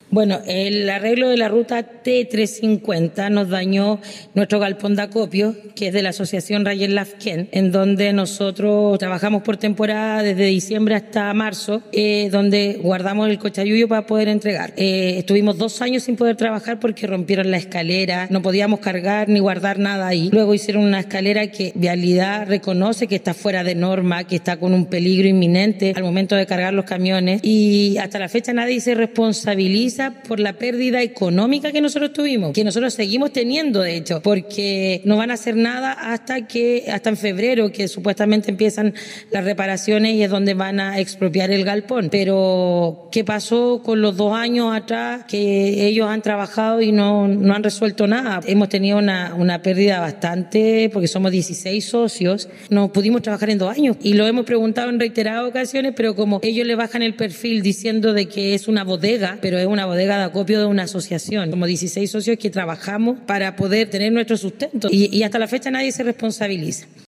Bueno, el arreglo de la ruta T350 nos dañó nuestro galpón de acopio, que es de la asociación Rayel Lafken, en donde nosotros trabajamos por temporada desde diciembre hasta marzo, donde guardamos el cochayuyo para poder entregar. Estuvimos 2 años sin poder trabajar porque rompieron la escalera, no podíamos cargar ni guardar nada ahí. Luego hicieron una escalera que Vialidad reconoce que está fuera de norma, que está con un peligro inminente al momento de cargar los camiones, y hasta la fecha nadie se responsabiliza por la pérdida económica que nosotros tuvimos, que nosotros seguimos teniendo, de hecho, porque no van a hacer nada hasta en febrero, que supuestamente empiezan las reparaciones y es donde van a expropiar el galpón. Pero ¿qué pasó con los 2 años atrás que ellos han trabajado y no han resuelto nada? Hemos tenido una pérdida bastante, porque somos 16 socios, no pudimos trabajar en 2 años y lo hemos preguntado en reiteradas ocasiones, pero como ellos le bajan el perfil diciendo de que es una bodega, pero es una bodega de acopio de una asociación. Como 16 socios que trabajamos para poder tener nuestro sustento y hasta la fecha nadie se responsabiliza.